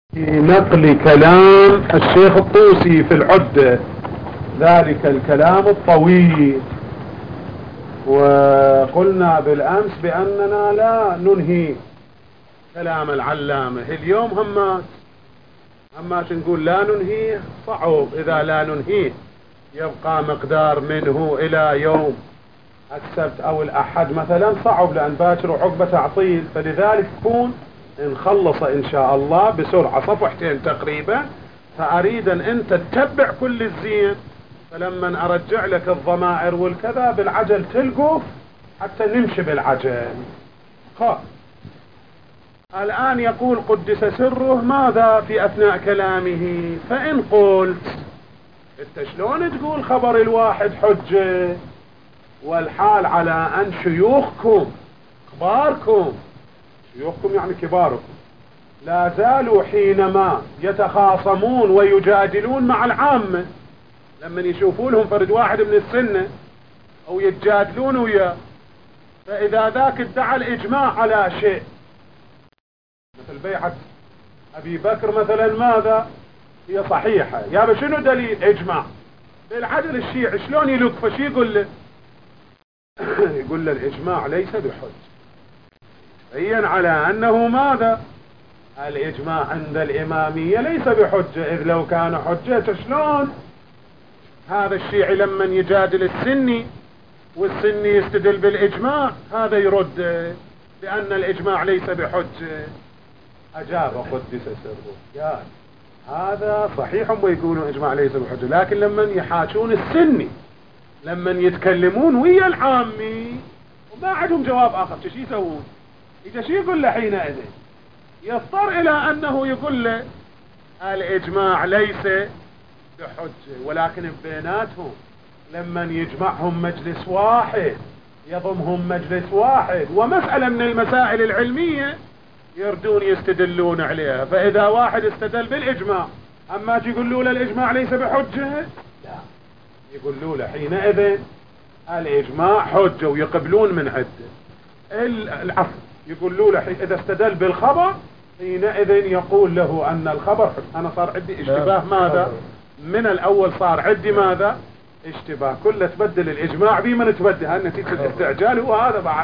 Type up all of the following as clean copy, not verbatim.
في نقل كلام الشيخ الطوسي في العدة، ذلك الكلام الطويل. وقلنا بالأمس بأننا لا ننهي كلام العلامة. اليوم همات نقول لا ننهيه، صعب. إذا لا ننهيه يبقى مقدار منه إلى يوم السبت أو الأحد مثلا، صعب لأن باكر وعقبة تعطيل. فلذلك كون نخلص إن شاء الله بسرعة، صفحتين تقريبا، فأريد أن أنت تتبع كل الزين. فلما أرجع لك الضمائر والكذا بالعجل تلقف حتى نمشي بالعجل. الآن يقول قدس سره ماذا في أثناء كلامه؟ فإن قلت انت شلون تقول خبر الواحد حجة والحال على أن شيوخكم كباركم، شيوخكم يعني كباركم، لا زالوا حينما يتخاصمون ويجادلون مع العامة، لما يشوفوا لهم فرد واحد من السنة أو يتجادلون وياه، فإذا ذاك ادعى الإجماع على شيء مثل بيعة أبي بكر مثلا، ماذا هي صحيحة؟ يا شنو دليل إجماع؟ بالعدل الشيعي شلون يلوك فشي يقول له يقول له الإجماع ليس بحج، بين على أنه ماذا؟ الإجماع عند الإمامية ليس بحجة، إذ لو كان حجة شلون هذا الشيعي لما يجادل السني والسني يستدل بالإجماع هذا يرد بأن الإجماع ليس بحجة؟ أجاب قدس سره قال هذا صحيح ويقولون إجماع ليس بحجة، لكن لما يحاجون السني، لما يتكلمون ويا العامي وما عندهم جواب آخر، شو يسوون؟ إذا شو يقول له حينئذ؟ يضطر إلى أنه يقول له الإجماع ليس بحجة، ولكن بيناتهم لما يجمعهم مجلس واحد، يضمهم مجلس واحد ومسألة من المسائل العلمية يردون يستدلون عليها، فإذا واحد استدل بالإجماع أما يقولوا له الإجماع ليس بحجة، لا، يقولوا له حينئذ الإجماع حجة ويقبلون من عده. العفو، يقولوا له إذا استدل بالخبر حينئذ يقول له أن الخبر حجة. أنا صار عندي اشتباه ماذا؟ من الأول صار عندي ماذا؟ اشتباه، كله تبدل الإجماع بمن تبدل، نتيجة الاستعجال هو هذا بعد.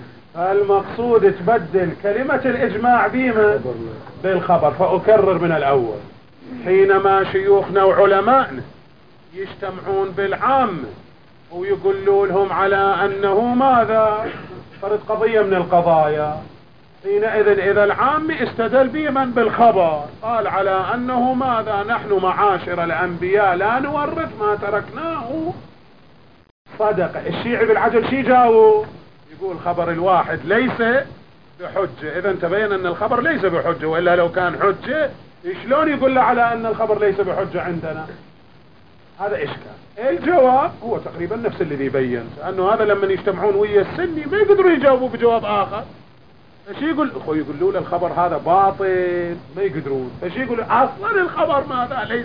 المقصود تبدل كلمة الإجماع بما بالخبر. فأكرر من الأول، حينما شيوخنا وعلمائنا يجتمعون بالعامة ويقولوا لهم على أنه ماذا؟ فرد قضية من القضايا، حينئذ إذا العام استدل بمن بالخبر قال على أنه ماذا؟ نحن معاشر الأنبياء لا نورث ما تركناه صدقة. الشيعي بالعجل شي جاوب؟ يقول خبر الواحد ليس بحجة. إذا تبين أن الخبر ليس بحجة، وإلا لو كان حجة شلون يقول له على أن الخبر ليس بحجة عندنا؟ هذا إشكال. الجواب هو تقريبا نفس الذي بينت، أنه هذا لما يجتمعون ويا السني ما يقدروا يجاوبوا بجواب آخر، فشي يقول يقولوا له الخبر هذا باطل، ما يقدرون، فشي يقول أصلا الخبر ماذا؟ ليس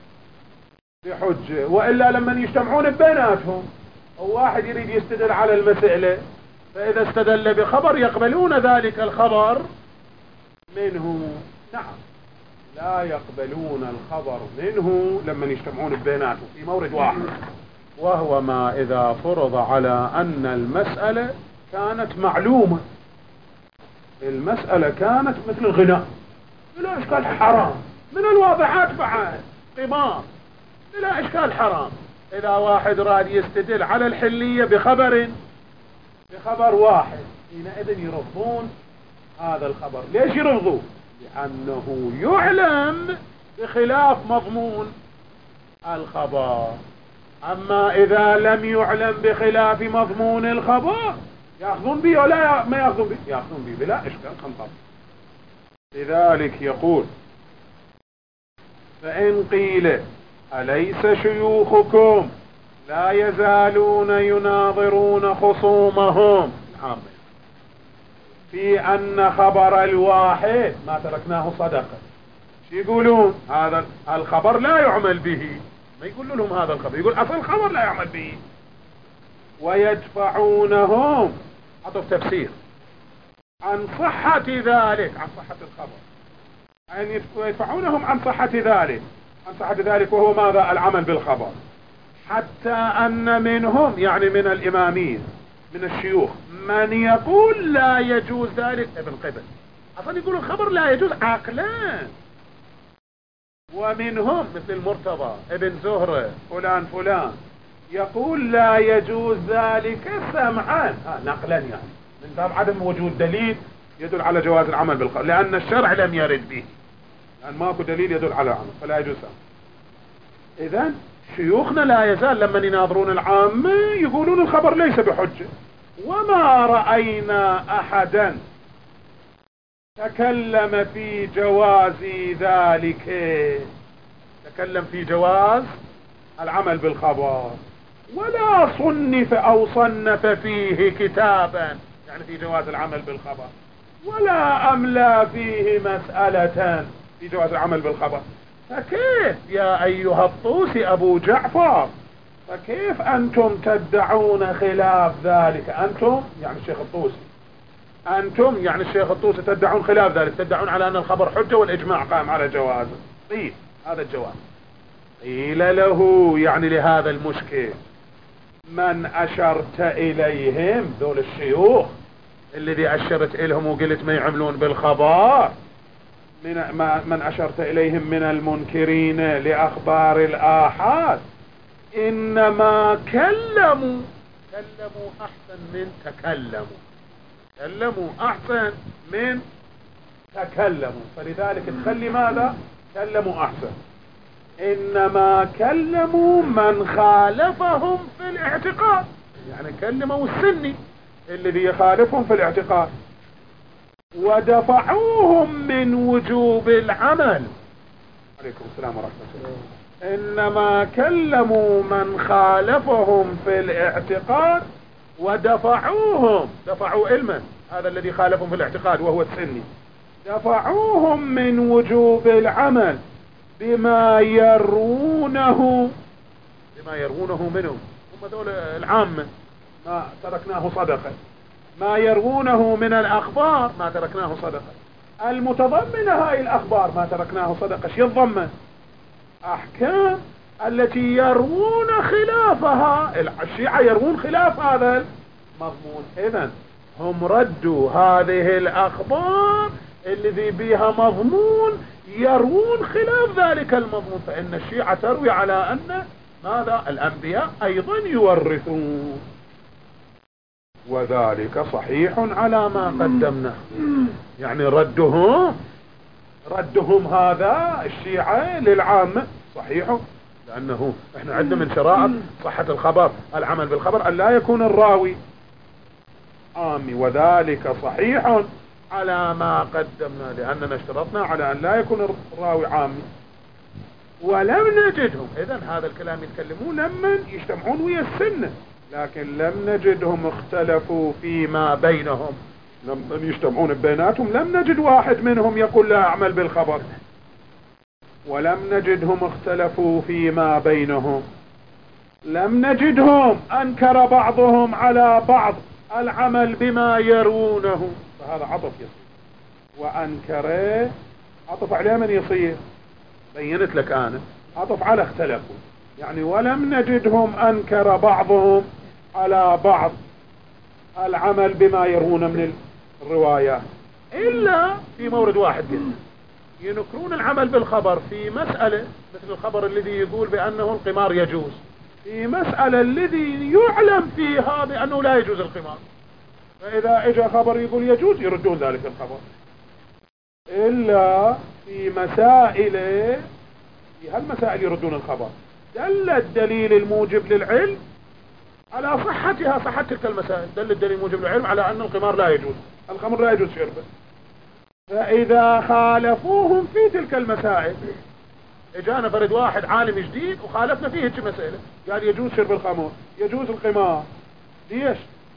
بحجة. وإلا لما يجتمعون بيناتهم واحد يريد يستدل على المسألة، فإذا استدل بخبر يقبلون ذلك الخبر منه. نعم، لا يقبلون الخبر منه لما يجتمعون بيناتهم في مورد واحد، وهو ما إذا فرض على أن المسألة كانت معلومة. المسألة كانت مثل الغناء بلا إشكال حرام، من الواضحات بعد قمار بلا إشكال حرام. إذا واحد راد يستدل على الحلية بخبر واحد، حينئذ يرفضون هذا الخبر. ليش يرفضوا؟ لأنه يعلم بخلاف مضمون الخبر. أما إذا لم يعلم بخلاف مضمون الخبر يأخذون به ولا ما يأخذون به؟ يأخذون به بلا إشكال خنطر. لذلك يقول فإن قيل أليس شيوخكم لا يزالون يناظرون خصومهم في أن خبر الواحد ما تركناه صدقة، شو يقولون؟ هذا الخبر لا يعمل به، ما يقولوا لهم هذا الخبر، يقول أصل الخبر لا يعمل به. ويدفعونهم، عطف تفسير، عن صحة ذلك، عن صحة الخبر، يعني يدفعونهم عن صحة ذلك، عن صحة ذلك، وهو ماذا؟ العمل بالخبر. حتى أن منهم يعني من الإمامين من الشيوخ من يقول لا يجوز ذلك. ابن قبل أصلا يقول الخبر لا يجوز عقلا. ومنهم مثل المرتضى ابن زهرة فلان فلان يقول لا يجوز ذلك سمعا نقلا، يعني من باب عدم وجود دليل يدل على جواز العمل بالخبر، لأن الشرع لم يرد به، لأن ماكو دليل يدل على العمل فلا يجوز سمعا. إذن شيوخنا لا يزال لما يناظرون العامة يقولون الخبر ليس بحجة. وما رأينا أحدا تكلم في جواز ذلك، تكلم في جواز العمل بالخبر، ولا صنف أو صنف فيه كتابا يعني في جواز العمل بالخبر، ولا أملى فيه مسألة في جواز العمل بالخبر. فكيف يا أيها الطوسي أبو جعفر، فكيف أنتم تدعون خلاف ذلك؟ أنتم يعني الشيخ الطوسي، أنتم يعني الشيخ الطوسي تدعون خلاف ذلك، تدعون على أن الخبر حجة والإجماع قائم على جوازه. طيب هذا الجواب قيل له يعني لهذا المشكل من أشرت إليهم، ذول الشيوخ الذي أشرت إليهم وقلت ما يعملون بالخبر، من أشرت إليهم من المنكرين لأخبار الآحاد إنما كلموا أحسن من تكلموا، كلموا أحسن من تكلموا، فلذلك تخلي ماذا؟ كلموا أحسن. إنما كلموا من خالفهم في الاعتقاد، يعني كلموا السني الذي يخالفهم في الاعتقاد، ودفعوهم من وجوب العمل. عليكم السلام ورحمة الله. إنما كلموا من خالفهم في الاعتقاد ودفعوهم، دفعوا علما هذا الذي خالفهم في الاعتقاد وهو السني، دفعوهم من وجوب العمل بما يرونه منهم، هم دول العامة، ما تركناه صدقة، ما يرونه من الأخبار ما تركناه صدقة، المتضمنة هاي الأخبار ما تركناه صدقة. شو يتضمن؟ أحكام التي يرون خلافها، الشيعة يرون خلاف هذا المضمون. إذن هم ردوا هذه الأخبار الذي بها مضمون يرون خلاف ذلك المضمون، فإن الشيعة تروي على أن ماذا؟ الأنبياء أيضا يورثون، وذلك صحيح على ما قدمنا. يعني ردهم هذا الشيعة للعامة صحيح، لأنه احنا عندنا من شرائط صحة الخبر العمل بالخبر أن لا يكون الراوي عامي، وذلك صحيح على ما قدمنا، لأننا اشترطنا على أن لا يكون الراوي عامي ولم نجدهم. إذن هذا الكلام يتكلمون لما يجتمعون ويا السنة، لكن لم نجدهم اختلفوا فيما بينهم، لما يجتمعون بيناتهم لم نجد واحد منهم يقول لا أعمل بالخبر، ولم نجدهم اختلفوا فيما بينهم، لم نجدهم أنكر بعضهم على بعض العمل بما يرونه، فهذا عطف يصير، وأنكر عطف عليه من يصير؟ بينت لك أنا عطف على اختلفوا، يعني ولم نجدهم أنكر بعضهم على بعض العمل بما يرون من الروايات، إلا في مورد واحد قلنا ينكرون العمل بالخبر في مسألة مثل الخبر الذي يقول بأنه القمار يجوز، في مسألة الذي يعلم فيها بأنه لا يجوز القمار، فإذا اجى خبر يقول يجوز يردون ذلك الخبر. إلا في مسائل، في هالمسائل يردون الخبر دل الدليل الموجب للعلم على صحتها، صحة تلك المسائل، دل الدليل الموجب للعلم على أن القمار لا يجوز، الخمر لا يجوز شربه، فإذا خالفوهم في تلك المسائل، اجانا فرد واحد عالم جديد وخالفنا فيه هيك مسألة، قال يجوز شرب الخمر يجوز القمار، ليش؟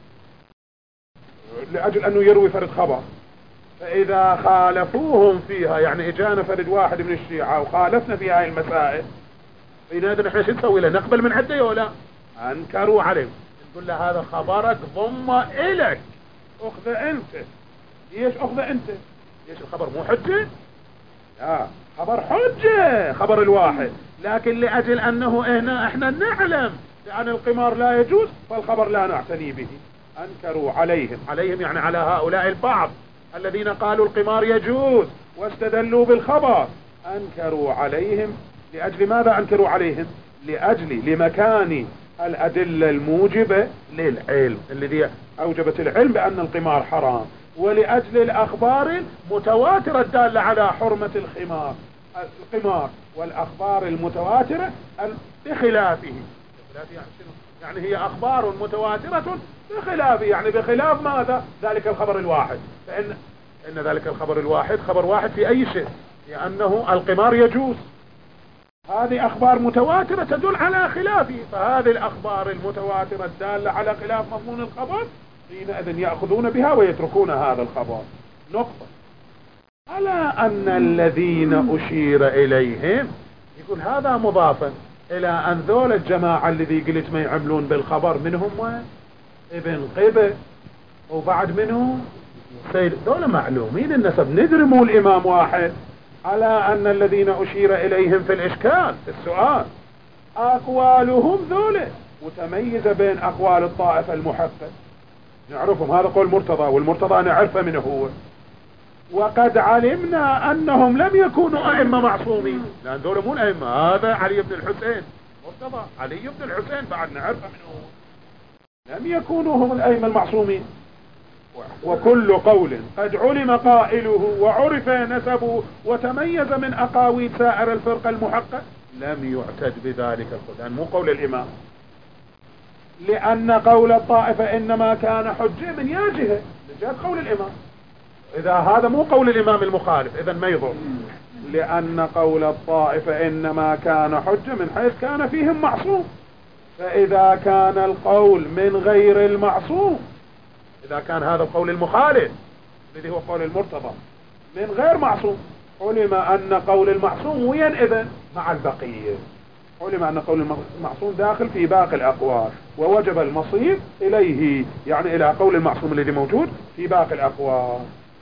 لأجل أنه يروي فرد خبر، فإذا خالفوهم فيها، يعني اجانا فرد واحد من الشيعة وخالفنا في هاي المسائل، فإذا نحن شو نسوي له؟ نقبل من عنده ولا؟ أنكروا عليه، نقول له هذا خبرك ضم إلك، أخذ أنت. ليش أخذ أنت؟ ليش الخبر مو حجة؟ لا، خبر حجة خبر الواحد، لكن لأجل أنه هنا احنا نعلم بأن القمار لا يجوز فالخبر لا نعتني به. أنكروا عليهم يعني على هؤلاء البعض الذين قالوا القمار يجوز واستدلوا بالخبر، أنكروا عليهم. لأجل ماذا أنكروا عليهم؟ لمكان الأدلة الموجبة للعلم الذي أوجبت العلم بأن القمار حرام، ولأجل الأخبار المتواترة الدالة على حرمة القمار، والأخبار المتواترة بخلافه. يعني هي أخبار متواترة بخلافه، يعني بخلاف ماذا؟ ذلك الخبر الواحد. فإن ذلك الخبر الواحد خبر واحد في أي شيء، لأنه القمار يجوز. هذه أخبار متواترة تدل على خلافه، فهذه الأخبار المتواترة الدالة على خلاف مضمون الخبر حينئذ يأخذون بها ويتركون هذا الخبر. نقطة. على أن الذين أشير إليهم، يقول هذا مضافا إلى أن ذول الجماعة الذي قلت ما يعملون بالخبر منهم ابن قبة وبعد منه سيد، ذول معلومين النسب، ندري مو الإمام واحد. على أن الذين أشير إليهم في الإشكال في السؤال أقوالهم ذولا متميزة بين أقوال الطائفة المحقق، نعرفهم، هذا قول مرتضى، والمرتضى نعرفه منه هو. وقد علمنا أنهم لم يكونوا أئمة معصومين، لأن ذولا مو الأئمة، هذا علي بن الحسين، مرتضى علي بن الحسين بعد نعرفه منه هو، لم يكونوا هم الأئمة المعصومين. وكل قول قد علم قائله وعرف نسبه وتميز من أقاويل سائر الفرقة المحقق لم يعتد بذلك القول، لأن مو قول الإمام، لأن قول الطائفة إنما كان حجة من جهة قول الإمام. إذا هذا مو قول الإمام المخالف إذا ما يضر، لأن قول الطائفة إنما كان حجة من حيث كان فيهم معصوم. فإذا كان القول من غير المعصوم، إذا كان هذا القول المخالف الذي هو قول المرتضى من غير معصوم، علم أن قول المعصوم وين إذن مع البقية، علم أن قول المعصوم داخل في باقي الأقوال، ووجب المصير إليه، يعني إلى قول المعصوم الذي موجود في باقي الأقوال،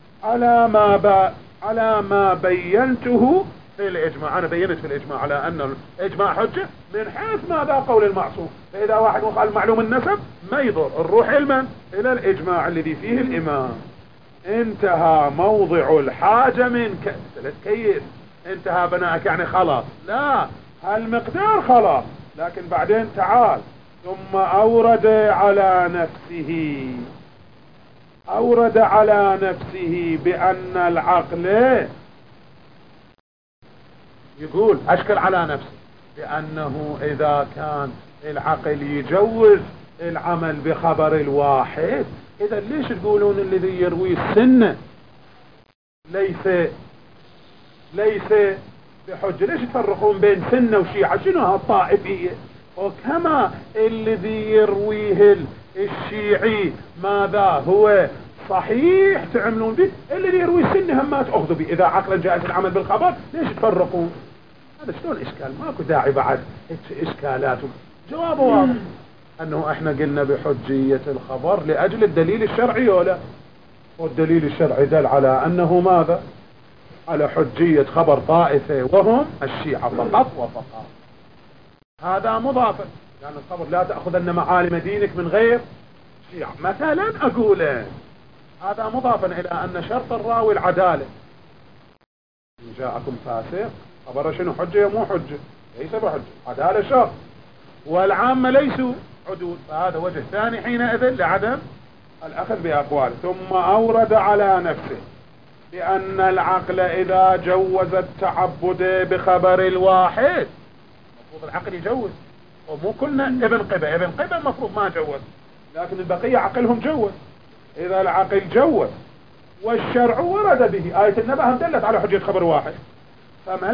على ما بينته في الإجماع. أنا بينت في الإجماع على أن الإجماع حجة من حيث ماذا قول المعصوم. فإذا واحد مخالف معلوم النسب ما يضر، نروح إلى الإجماع الذي فيه الإمام. انتهى موضع الحاجة من كيف انتهى بناءك يعني خلاص، لا، هالمقدار خلاص، لكن بعدين تعال ثم أورد على نفسه بأن العقل، يقول أشكل على نفسه بأنه إذا كان العقل يجوز العمل بخبر الواحد، إذا ليش تقولون الذي يروي السنة ليس بحجة؟ ليش تفرقون بين سنة وشيعة؟ شنو هالطائفية؟ وكما الذي يرويه الشيعي ماذا هو صحيح تعملون به، الذي يروي السنة هم ما تأخذوا به. إذا عقلا جائز العمل بالخبر ليش تفرقون؟ هذا شلون إشكال؟ ماكو داعي بعد إشكالات. جوابه واضح أنه إحنا قلنا بحجية الخبر لأجل الدليل الشرعي ولا، والدليل الشرعي دل على أنه ماذا؟ على حجية خبر طائفة وهم الشيعة فقط وفقط. هذا مضافا، لأن الخبر لا تأخذن معالم دينك من غير شيعة مثلا، أقول هذا مضافا إلى أن شرط الراوي العدالة. إن جاءكم فاسق خبر شنو حجة مو حجة؟ ليس بحجة، عدالة شرط، والعامة ليسوا عدول، فهذا وجه ثاني حينئذ لعدم الأخذ بأقواله. ثم أورد على نفسه بأن العقل إذا جوز التعبد بخبر الواحد، المفروض العقل يجوز، ومو كلنا ابن قبة المفروض ما جوز، لكن البقية عقلهم جوز. إذا العقل جوز والشرع ورد به، آية النبأ دلت على حجة خبر واحد، فما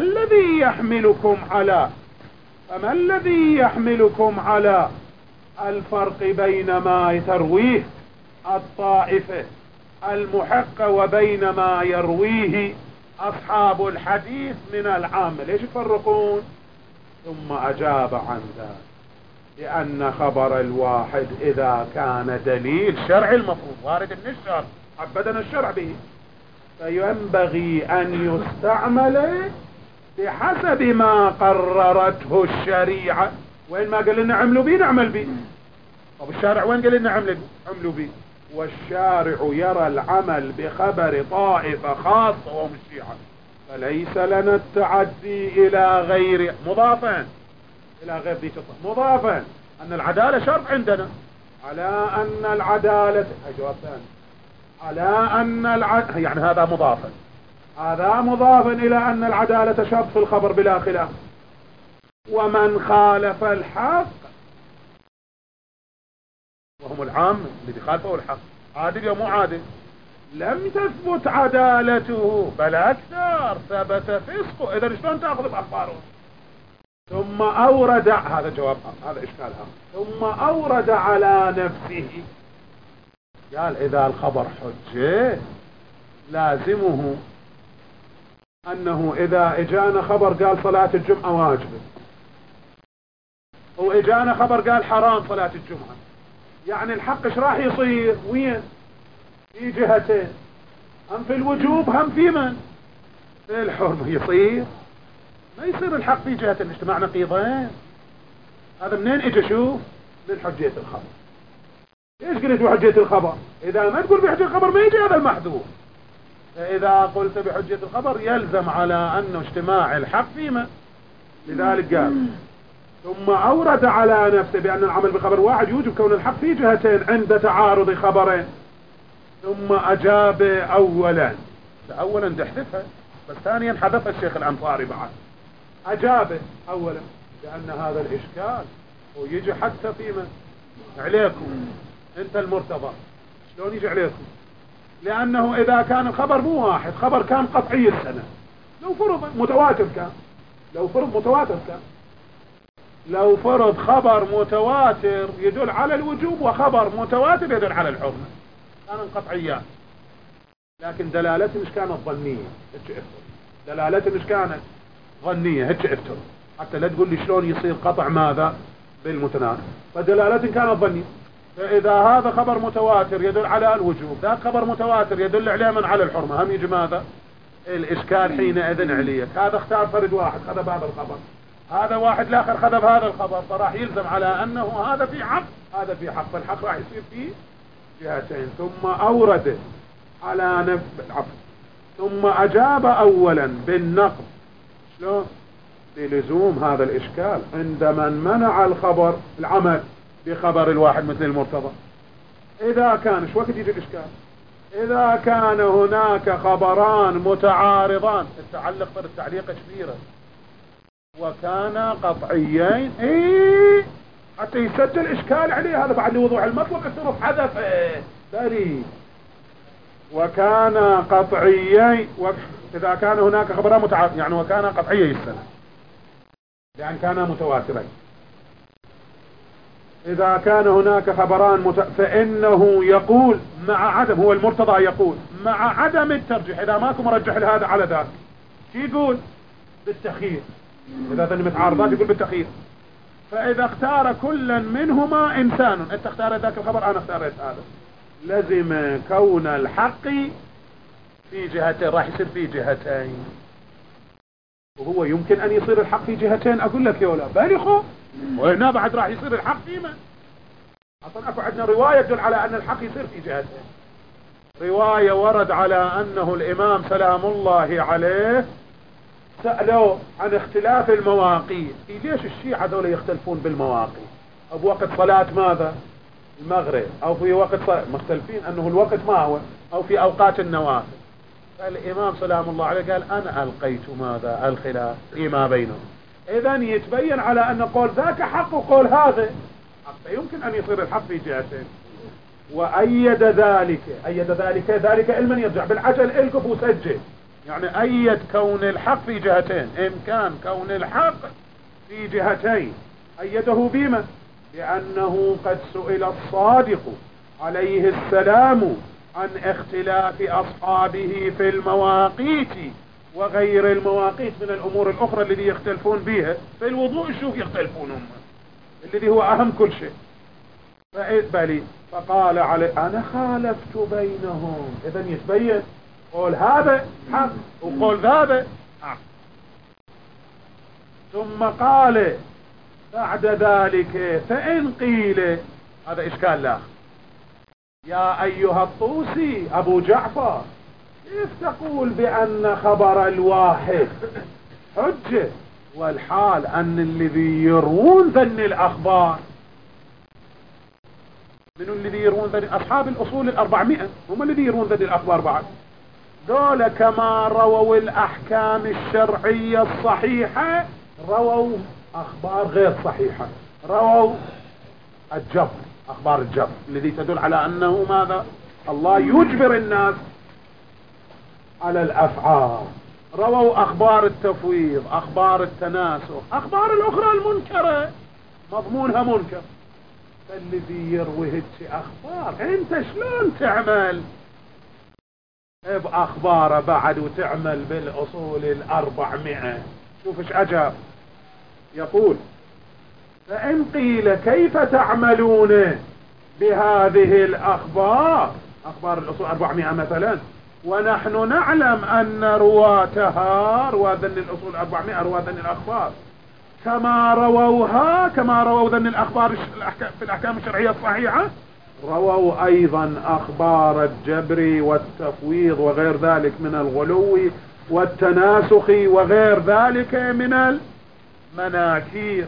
الذي يحملكم على الفرق بين ما ترويه الطائفة المحقة وبين ما يرويه أصحاب الحديث من العامة؟ ليش يفرقون؟ ثم أجاب عن ذلك لأن خبر الواحد إذا كان دليل شرعي المفروض وارد من الشرع عبدنا الشرع به، فينبغي أن يستعمل بحسب ما قررته الشريعة. وين ما قال لنا عملوا بيه نعمل بيه. طب الشارع وين قال لنا عملوا بيه؟ والشارع يرى العمل بخبر طائفة خاصة وهم الشيعة، فليس لنا التعدي إلى غير مضافا إلى غير ذي شطة، مضافا أن العدالة شرط عندنا على أن العدالة جواب ثاني على أن يعني هذا مضافا، هذا مضافا إلى أن العدالة شرط في الخبر بلا خلاف. ومن خالف الحق وهم العام اللي خالفوا الحق، عادل يا مو عادل، لم تثبت عدالته بل أكثر ثبت فسقه. إذا شلون تأخذ بأخباره؟ ثم أورد هذا جواب، هذا إشكالها. ثم أورد على نفسه، قال إذا الخبر حجة لازمه أنه إذا إجانا خبر قال صلاة الجمعة واجبة، وإجانا خبر قال حرام صلاة الجمعة، يعني الحق ايش راح يصير؟ وين؟ في جهتين، هم في الوجوب هم في من؟ في الحرمة. يصير ما يصير الحق في جهتين، اجتماع نقيضين. هذا منين اجى؟ شوف من حجية الخبر. ايش قلت بحجية الخبر؟ اذا ما تقول بحجية الخبر ما يجي هذا المحذوف. فاذا قلت بحجية الخبر يلزم على انه اجتماع الحق فيما، لذلك قال ثم أورد على نفسه بأن العمل بخبر واحد يوجب كون الحق في جهتين عند تعارض خبرين. ثم أجاب أولا تحذفها، بس ثانيا حذف الشيخ الأنصاري بعد. أجاب أولا لأن هذا الإشكال ويجي حتى في من عليكم أنت المرتضى. شلون يجي عليكم؟ لأنه إذا كان الخبر مو واحد، خبر كان قطعي السنة، لو فرض متواتر كان، لو فرض خبر متواتر يدل على الوجوب وخبر متواتر يدل على الحرمة، كانوا قطعيات، لكن دلالته مش كانت ظنية. دلالته مش كانت ظنية، حتى لا تقول لي شلون يصير قطع ماذا بالمتناسب، فدلالته كانت ظنية. فإذا هذا خبر متواتر يدل على الوجوب، ذا خبر متواتر يدل عليه من على الحرمة، هم يجي ماذا الإشكال حينئذ عليك. هذا اختار فرد واحد خذ بهذا الخبر، هذا واحد الآخر خذ بهذا الخبر، فراح يلزم على أنه هذا في حق هذا في حق، فالحق راح يصير فيه جهتين. ثم أورد على نفس العفو، ثم أجاب أولا بالنقض. شلون؟ بلزوم هذا الإشكال عند من منع الخبر العمل بخبر الواحد مثل المرتضى. إذا كان شو وقت يجي الإشكال؟ إذا كان هناك خبران متعارضان، التعلق طر التعليق كبيرة، وكان قطعيين حتى يسجل إشكال عليه. هذا بعد لوضوح المطلب الصرف حذف بري. وكان قطعيين إذا كان هناك خبران متعارض، يعني وكان قطعيي السنة، يعني كان متواترين. إذا كان هناك خبران فإنه يقول مع عدم، هو المرتضى يقول مع عدم الترجيح، إذا ماكو مرجح لهذا على ذاك، شو يقول؟ بالتخيير. إذا ذن متعارضات يقول بالتخيير. فإذا اختار كلا منهما إنسان، أنت اختارت ذاك الخبر أنا اختارت هذا، لزم كون الحق في جهتين، راح يصير في جهتين. وهو يمكن أن يصير الحق في جهتين، أقول لك يا ولا بالغ، وهنا بعد راح يصير الحق فيما. أصلا أكو عندنا رواية تدل على أن الحق يصير في جهتين. رواية ورد على أنه الإمام سلام الله عليه سألوا عن اختلاف المواقيت. ليش الشيعة دول يختلفون بالمواقيت؟ أو بوقت صلاة ماذا؟ المغرب، أو في وقت صلاة، مختلفين أنه الوقت ما هو، أو في أوقات النوافل. فالإمام سلام الله عليه قال أنا ألقيت ماذا؟ الخلاف فيما بينهم. إذن يتبين على أن قول ذاك حق وقول هذا حتى يمكن أن يصير الحق في جهتين. وأيد ذلك علما يرجع بالعجل القف وسجل، يعني أيد كون الحق في جهتين، إمكان كون الحق في جهتين. أيده بما؟ لأنه قد سئل الصادق عليه السلام عن اختلاف أصحابه في المواقيت وغير المواقيت من الأمور الأخرى الذي يختلفون بها. في الوضوء شوف يختلفون هم، الذي هو أهم كل شيء. فقال عليه أنا خالفت بينهم. إذن يتبين قول هذا حق وقول هذا حق. ثم قال بعد ذلك فإن قيل، هذا إشكال لا، يا أيها الطوسي أبو جعفر كيف تقول بأن خبر الواحد حجة والحال أن الذي يروون ذن الأخبار، من الذي يروون ذن؟ أصحاب الأصول 400 هم الذي يروون ذن الأخبار بعد، دول كما رووا الأحكام الشرعية الصحيحة رووا أخبار غير صحيحة، رووا الجبر، أخبار الجبر الذي تدل على أنه ماذا؟ الله يجبر الناس على الأفعال، رووا أخبار التفويض، أخبار التناسخ، أخبار الأخرى المنكرة مضمونها منكر. فالذي يروي هيك أخبار أنت شلون تعمل بأخبار بعد وتعمل بالأصول 400؟ شوف ايش عجب، يقول فإن قيل كيف تعملون بهذه الأخبار، أخبار الأصول 400 مثلا، ونحن نعلم أن رواتها، رواة ذن الأصول 400 رواة ذن الأخبار كما رووها، كما رووا ذن الأخبار في الأحكام الشرعية الصحيحة، رووا أيضا أخبار الجبر والتفويض وغير ذلك من الغلو والتناسخ وغير ذلك من المناكير.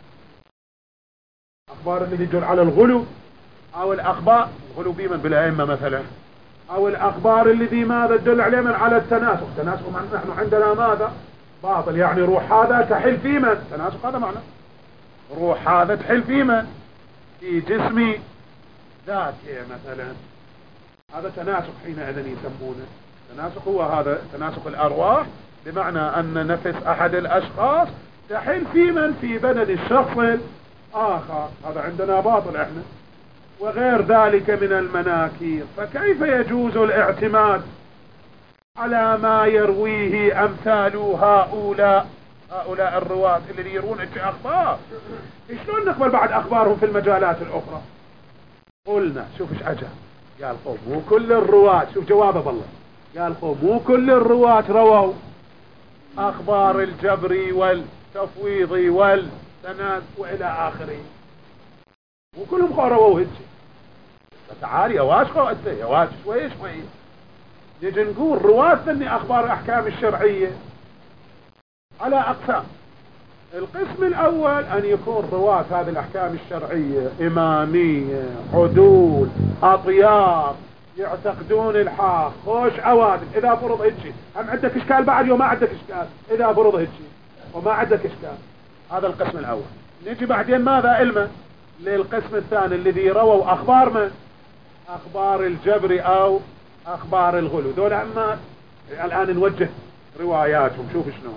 أخبار الذي يدل على الغلو، أو الأخبار الغلو بمن بالأئمة مثلا، أو الأخبار الذي ماذا تدل عليه من على التناسخ. تناسخ نحن عندنا ماذا؟ باطل، يعني روح هذا تحل في من؟ تناسخ هذا معنى روح هذا تحل في من؟ في جسم ذاته مثلا، هذا تناسخ حينئذ يسمونه. تناسخ هو هذا تناسخ الأرواح، بمعنى أن نفس أحد الأشخاص تحل في من؟ في بدن الشخص الآخر، هذا عندنا باطل احنا. وغير ذلك من المناكير. فكيف يجوز الاعتماد على ما يرويه أمثال هؤلاء الرواة الذين يرون أخبار؟ شلون نقبل بعد أخبارهم في المجالات الأخرى؟ قلنا شوف ايش عجب، قال قوم مو كل الرواة، شوف جوابه بالله، قال قوم مو كل الرواة رووا أخبار الجبر والتفويض والتناسخ وإلى آخره، مو كلهم رووا هيك. فتعال يا واش انت يا واش شوي نجي نقول رواة ذني أخبار الأحكام الشرعية على أقسام. القسم الأول أن يكون رواة هذه الأحكام الشرعية إمامية، عدول، أطيار، يعتقدون الحق، خوش عوادل. إذا فرض هيك هم عندك إشكال بعد وما عندك إشكال، إذا فرض هيك وما عندك إشكال. هذا القسم الأول. نجي بعدين ماذا علما للقسم الثاني الذي رووا أخبار من؟ أخبار الجبر أو أخبار الغلو. دول أما الآن نوجه رواياتهم. شوف شنو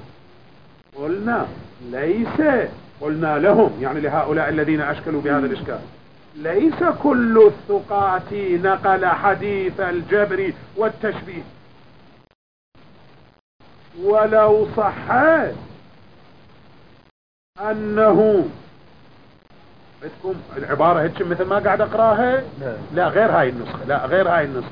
قلنا لهم، يعني لهؤلاء الذين أشكلوا بهذا الإشكال، ليس كل الثقات نقل حديث الجبر والتشبيه، ولو صح أنه عندكم العبارة هيك مثل ما قاعد أقراها، لا غير هاي النسخة،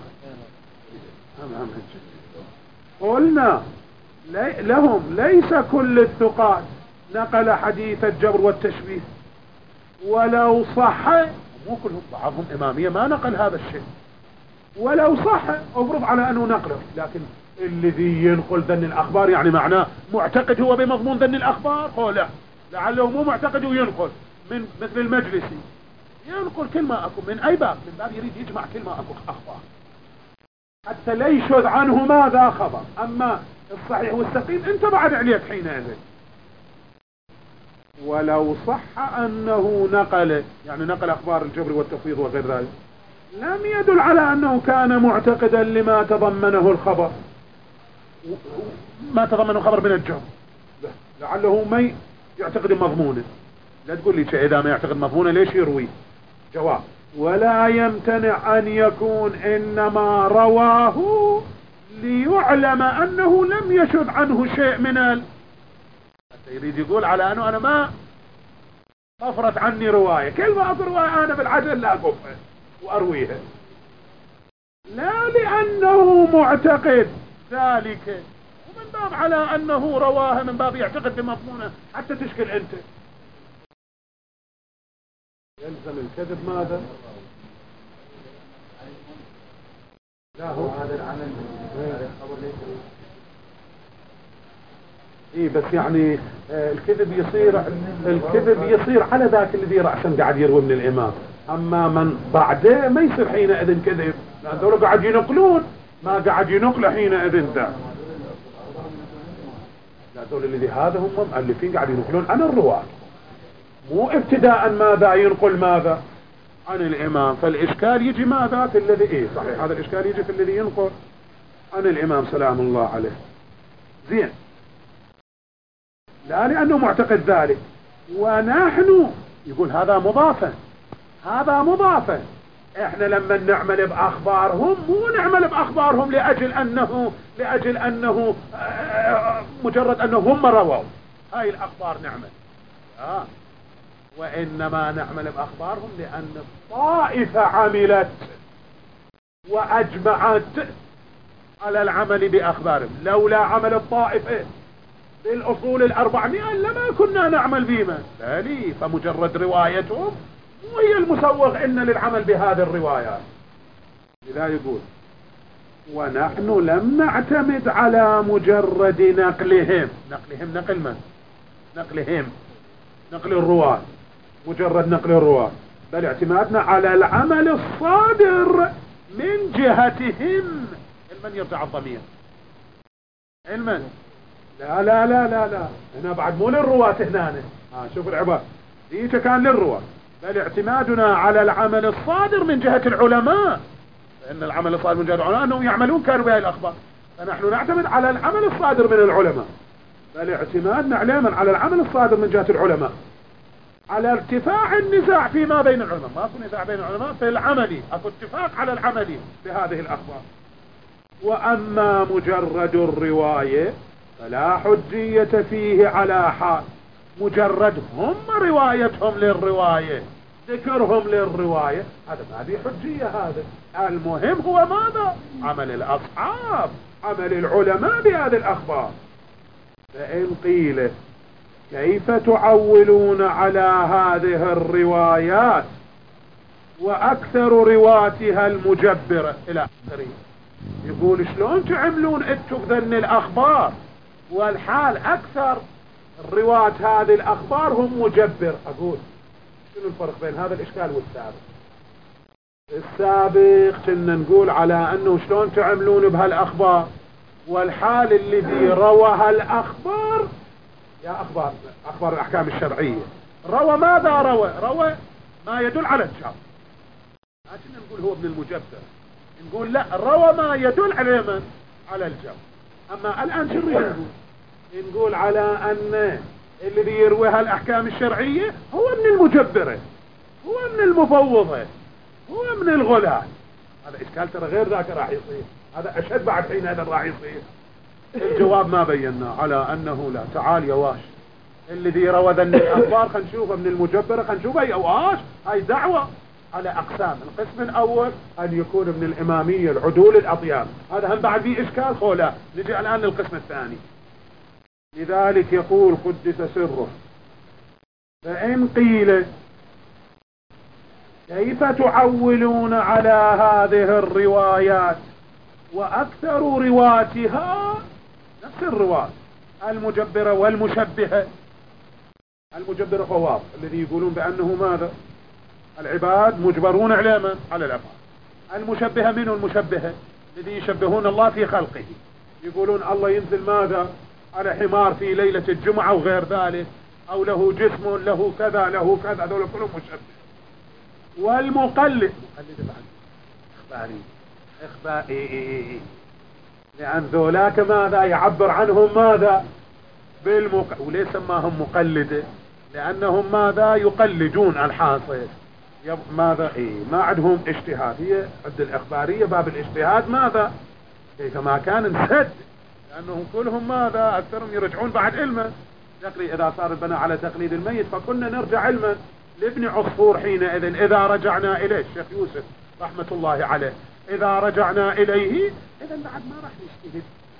قلنا لهم ليس كل الثقات نقل حديث الجبر والتشبيه، ولو صح، مو كلهم، بعضهم إمامية ما نقل هذا الشيء، ولو صح أفرض على أنه نقله، لكن الذي ينقل ذن الأخبار يعني معناه معتقد هو بمضمون ذن الأخبار؟ هو لا، لعله مو معتقد وينقل من مثل المجلسي ينقل كل ما أكو من أي باب، من باب يريد يجمع كل ما أكو أخبار حتى لا يشذ عنه ماذا خبر. أما الصحيح والسقيم انت بعد عليك حينئذ. ولو صح أنه نقل، يعني نقل أخبار الجبر والتفويض وغير ذلك، لم يدل على أنه كان معتقدا لما تضمنه الخبر، ما تضمنه خبر من الجبر، لعله ما يعتقد مضمونه. لا تقول لي شيء إذا ما يعتقد مضمونه ليش يروي؟ جواب: ولا يمتنع أن يكون إنما رواه ليعلم أنه لم يشذ عنه شيء من حتى يريد يقول على أنه أنا ما طفرت عني رواية، كل ما أطر رواية أنا بالعجل لا أقفها وأرويها، لا لأنه معتقد ذلك، ومن باب على أنه رواها من باب يعتقد بمضمونه حتى تشكل أنت. يلزم الكذب ماذا؟ لا هو هذا العمل اي بس يعني الكذب يصير على ذاك الذي رأسا قاعد يروي من الإمام، أما من بعده ما يصير حينئذ كذب، لأن دول قاعد ينقلون ما قاعد ينقل حينئذ ذا. لا دول الذي هذا هم مؤلفين قاعد ينقلون عن الرواة، مو ابتداء ماذا ينقل ماذا عن الإمام. فالإشكال يجي ماذا في الذي صحيح، هذا الإشكال يجي في الذي ينقل عن الإمام سلام الله عليه. زين، لا لأنه معتقد ذلك، ونحن يقول هذا مضافا. احنا لما نعمل بأخبارهم مو نعمل بأخبارهم لأجل أنه مجرد أنه هم رووا هاي الأخبار نعمل، وإنما نعمل بأخبارهم لأن الطائفة عملت وأجمعت على العمل بأخبارهم. لولا عمل الطائفة بالأصول 400 لما كنا نعمل بهما، ثاني فمجرد روايتهم وهي المسوغ إن للعمل بهذه الروايات. لذا يقول ونحن لم نعتمد على مجرد نقل من؟ نقل الرواة، مجرد نقل الرواة، بل اعتمادنا على العمل الصادر من جهتهم. علما يرجع الضمير علما، لا لا لا لا لا هنا بعد مو للرواة هنا. شوف العبارة دي كان للرواة، بل اعتمادنا على العمل الصادر من جهة العلماء، فإن العمل الصادر من جهة العلماء أنهم يعملون كانوا بهذه الأخبار، فنحن نعتمد على العمل الصادر من العلماء، بل اعتمادنا على العمل الصادر من جهة العلماء على ارتفاع النزاع فيما بين العلماء. ما أكو نزاع بين العلماء في العمل، أكو اتفاق على العمل بهذه الأخبار. وأما مجرد الرواية فلا حجية فيه على حال، مجرد هم روايتهم للرواية، ذكرهم للرواية، هذا ما في حجية. هذا المهم هو ماذا؟ عمل الأصحاب، عمل العلماء بهذه الأخبار. فإن قيل كيف تعولون على هذه الروايات وأكثر رواتها المجبرة إلى آخره، يقول شلون تعملون انتم بذن الأخبار والحال أكثر الرواة هذه الأخبار هم مجبر؟ أقول شنو الفرق بين هذا الإشكال والسابق؟ السابق كنا نقول على أنه شلون تعملون بهالأخبار، والحال الذي روى هالأخبار يا أخبار الأحكام الشرعية روى ماذا؟ روى ما يدل على الجو. ما كنا نقول هو ابن المجبر، نقول لا، روى ما يدل على من؟ على الجو. أما الآن شو نقول على أن الذي يروي هالأحكام الشرعية هو من المجبرة، هو من المفوضة، هو من الغلاة. هذا إشكال ترى غير ذاك راح يصير، هذا أشد بعد حين هذا راح يصير. الجواب ما بينا على أنه لا. تعال يا واش الذي روى ذن الأخبار خلينا نشوفه من المجبرة، خلينا نشوفه يا واش. هاي دعوة على أقسام. القسم الأول أن يكون من الإمامية العدول الأطياب، هذا هم بعد فيه إشكال خولا. نجي الآن للقسم الثاني. لذلك يقول قدس سره فإن قيل كيف تعولون على هذه الروايات وأكثر رواتها نفس الرواة المجبرة والمشبهة. المجبرة فواض الذي يقولون بأنه ماذا؟ العباد مجبرون على من؟ على الأفعال. المشبهة منه المشبهة الذي يشبهون الله في خلقه، يقولون الله ينزل ماذا؟ على حمار في ليلة الجمعة وغير ذلك، أو له جسم له كذا له كذا، هذول كلهم مشبه. والمقلد بعد إخباري لأن ذولاك ماذا يعبر عنهم ماذا؟ وليس سماهم مقلدة؟ لأنهم ماذا؟ يقلدون الحاصل ماذا؟ ما عندهم اجتهاد. هي عند الإخبارية باب الاجتهاد ماذا؟ كما كان انسد، لأنهم كلهم ماذا؟ أكثرهم يرجعون بعد علما. إذا صار البناء على تقليد الميت فكنا نرجع علما لابن عصفور حينئذ إذا رجعنا إليه. الشيخ يوسف رحمة الله عليه إذا رجعنا إليه إذا بعد ما راح نجتهد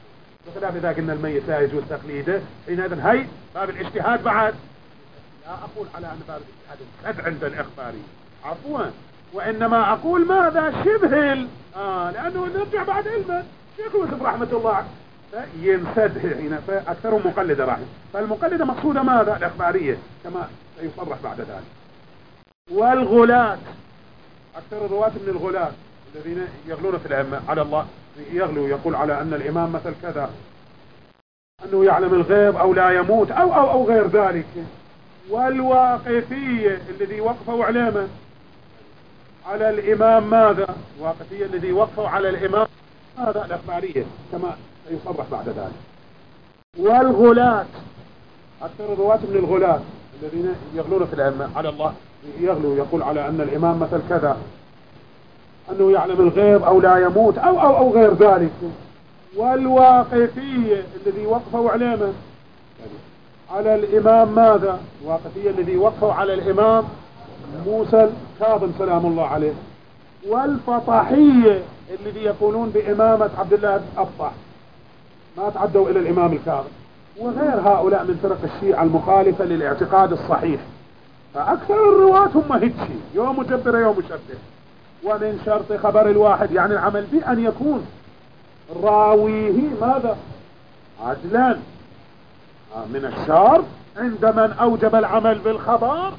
بخلاف إذا قلنا الميت لا يجوز تقليده حينئذ هي باب الاجتهاد بعد. لا أقول على أن باب الاجتهاد انسد عند الإخباري عفوا، وإنما أقول ماذا شبه لأنه نرجع بعد علما شيخ يوسف رحمة الله ينسد هنا، فأكثرهم مقلدة راحل، فالمقلدة مقصودة ماذا؟ الإخبارية كما سيصرح بعد ذلك. والغلاة، أكثر الرواة من الغلاة الذين يغلون في الأئمة على الله، يغلو يقول على أن الإمام مثل كذا، أنه يعلم الغيب أو لا يموت أو غير ذلك. والواقفية الذي وقفوا علامة على الإمام ماذا؟ الواقفية الذي وقفوا على الإمام هذا الإخبارية كما سيصرح بعد ذلك. والغلاة، أكثر الرواة من الغلاة الذين يغلون في الأئمة على الله، يغلو يقول على أن الإمام مثل كذا، أنه يعلم الغيب أو لا يموت أو غير ذلك. والواقفية الذي وقفوا علامة على الإمام ماذا؟ الواقفية الذي وقفوا على الإمام موسى الكاظم سلام الله عليه. والفطحية الذي يقولون بإمامة عبد الله بن أبطح، ما تعدوا إلى الإمام الكاظم، وغير هؤلاء من فرق الشيعة المخالفة للاعتقاد الصحيح. فأكثر الرواة هم هيتشي، يوم مجبر يوم مشبه. ومن شرط خبر الواحد يعني العمل به أن يكون راويه ماذا؟ عدلا. من الشرط عند من أوجب العمل بالخبر،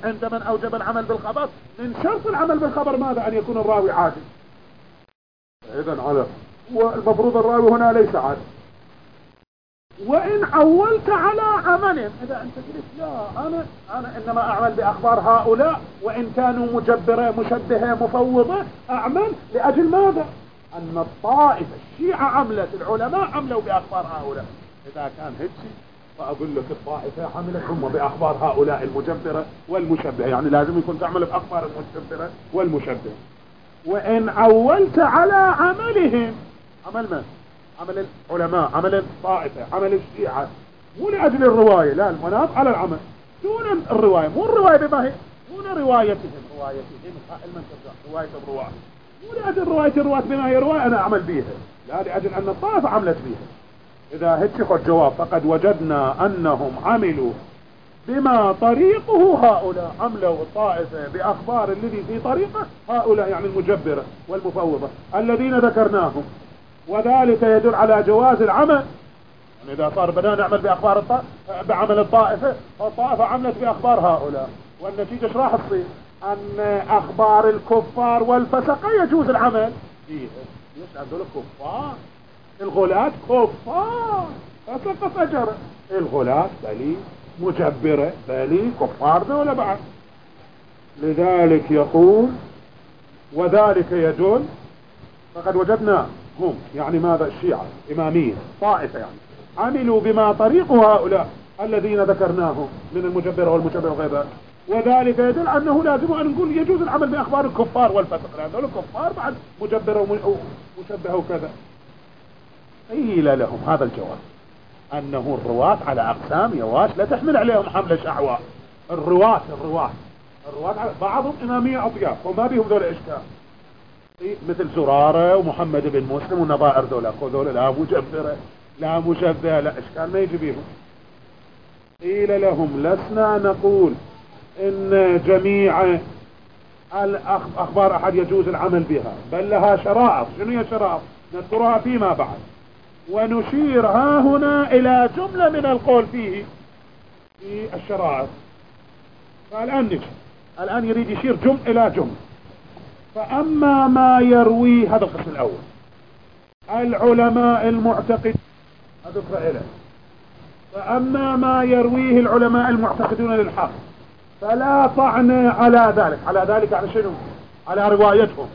من شرط العمل بالخبر ماذا؟ أن يكون الراوي عادل. إذن على والمفروض الراوي هنا ليس عادل. وإن عولت على عمل، إذا أنت قلت لا أنا إنما أعمل بأخبار هؤلاء وإن كانوا مجبرة مشبهة مفوضة، أعمل لأجل ماذا؟ أن الطائفة الشيعة عملت، العلماء عملوا بأخبار هؤلاء. إذا كان هيك فأقول لك الطائفة عملت هم بأخبار هؤلاء المجبرة والمشبهة، يعني لازم يكون تعمل بأخبار المجبرة والمشبهة. وإن عولت على عملهم، عمل من؟ عمل العلماء، عمل الطائفة، عمل الشيعة، مو لأجل الرواية، لا، المناط على العمل دون الرواية. مو الرواية بما هي، دون روايتهم رواية الرواة، مو لأجل رواية الرواة بما هي رواية أنا أعمل بيها، لا، لأجل أن الطائفة عملت بيها. إذا هيك خد جواب، فقد وجدنا أنهم عملوا بما طريقه هؤلاء، عملوا الطائفة بأخبار الذي في طريقه هؤلاء، يعني المجبرة والمفوضة الذين ذكرناهم. وذلك يدل على جواز العمل، يعني إذا صار بدنا نعمل بأخبار بعمل الطائفة، الطائفة عملت بأخبار هؤلاء، والنتيجة ايش راح تصير؟ أن أخبار الكفار والفسقة يجوز العمل فيها. ليش؟ هذول كفار، الغلاة كفار، فسقة فجرة، الغلاة بلي مجبرة بلي كفار دولة بعد. لذلك يقول وذلك يدل، فقد وجدنا هم يعني ماذا؟ الشيعة إمامية طائفة، يعني عملوا بما طريق هؤلاء الذين ذكرناهم من المجبرة والمشبهة وغيرها. وذلك يدل أنه لازم أن نقول يجوز العمل بأخبار الكفار والفسق، لأن دول الكفار بعد مجبرة ومشبهة وكذا. قيل لهم هذا الجواب أنه الرواة على أقسام يواش، لا تحمل عليهم حمل شعواء. الرواة على بعضهم إمامية أطياف وما بيهم ذول إشكال، مثل زرارة ومحمد بن مسلم والنظائر ذولا لا مجبرة لا مشبهة لا إشكال ما يجي بيهم. قيل لهم لسنا نقول إن جميع الأخبار أحد يجوز العمل بها، بل لها شرائط. شنو هي شرائط؟ نذكرها فيما بعد، ونشير ها هنا إلى جملة من القول فيه في الشرائط. الآن يريد يشير إلى جملة. فأما ما يروي، هذا القسم الأول، العلماء المعتقد، هذا فعله. فأما ما يرويه العلماء المعتقدون للحق فلا طعن على ذلك. على ذلك على شنو؟ على روايتهم،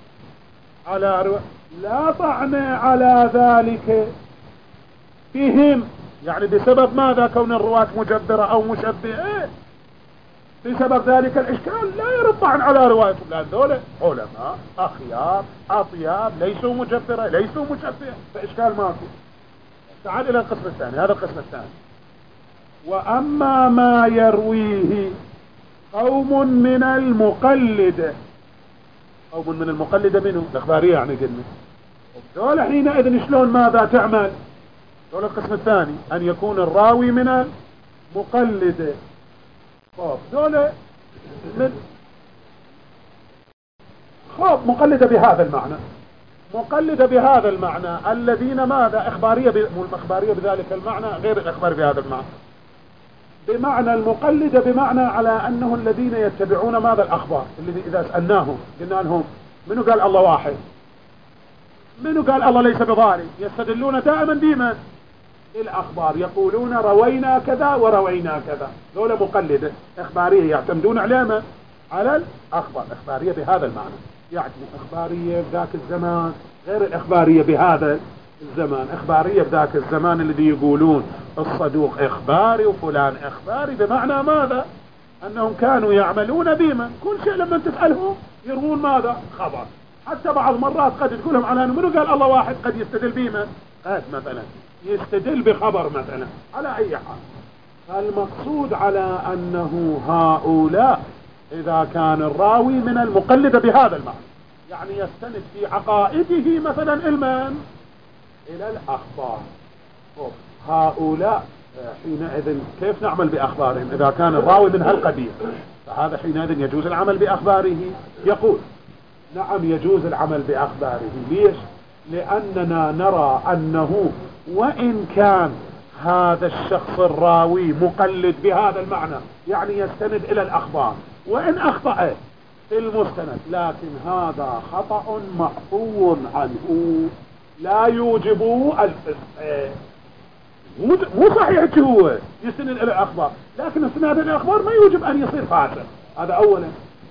لا طعن على ذلك فيهم، يعني بسبب ماذا؟ كون الرواة مجبرة أو مشبهة، بسبب ذلك الإشكال لا يرد طعن على روايتهم، لأن ذولا علماء أخيار أطياب ليسوا مجبرة ليسوا مشبهة، فإشكال ماكو. تعال إلى القسم الثاني، هذا القسم الثاني. وأما ما يرويه قوم من المقلدة، قوم من المقلدة منه الإخبارية، يعني قلنا ذولا حينئذ شلون ماذا تعمل؟ دول القسم الثاني، أن يكون الراوي من المقلد. دول مقلدة بهذا المعنى، مقلدة بهذا المعنى الذين ماذا إخبارية الإخبارية بذلك المعنى غير الإخبار بهذا المعنى. بمعنى المقلدة بمعنى على أنه الذين يتبعون ماذا الأخبار، الذي إذا سألناهم قلنا لهم منو قال الله واحد، منو قال الله ليس بظالم، يستدلون دائما بمن؟ الأخبار، يقولون روينا كذا وروينا كذا. دولة مقلدة إخبارية يعتمدون على من؟ على الأخبار. إخبارية بهذا المعنى، يعني إخبارية بذاك الزمان غير الإخبارية بهذا الزمان. إخبارية بذاك الزمان الذي يقولون الصدوق إخباري وفلان إخباري، بمعنى ماذا؟ أنهم كانوا يعملون بما كل شيء لما تسألهم يروون ماذا؟ خبر. حتى بعض مرات قد تقولهم على أنه منو قال الله واحد، قد يستدل بما قد مثلا يستدل بخبر مثلا. على أي حال المقصود على أنه هؤلاء إذا كان الراوي من المقلد بهذا المعنى، يعني يستند في عقائده مثلا المن إلى الأخبار، هؤلاء حينئذ كيف نعمل بأخبارهم إذا كان الراوي من هالقبيل؟ فهذا حينئذ يجوز العمل بأخباره. يقول نعم يجوز العمل بأخباره. ليش؟ لأننا نرى أنه وإن كان هذا الشخص الراوي مقلد بهذا المعنى، يعني يستند إلى الأخبار، وإن أخطأ في المستند، لكن هذا خطأ معفو عنه لا يوجب مو صحيح هو يستند إلى الأخبار، لكن استناد إلى الأخبار ما يوجب أن يصير فاسد. هذا أولا.